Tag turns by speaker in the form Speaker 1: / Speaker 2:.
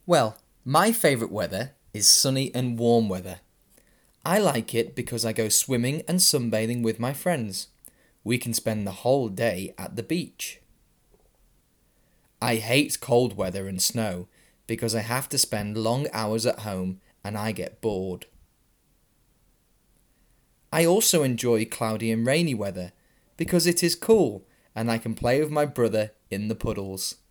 Speaker 1: Well, my favourite weather is sunny and warm weather. I like it because I go swimming and sunbathing with my friends. We can spend the whole day at the beach. I hate cold weather and snow because I have to spend long hours at home and I get bored. I also enjoy cloudy and rainy weather because it is cool and I can play with my brother in the puddles.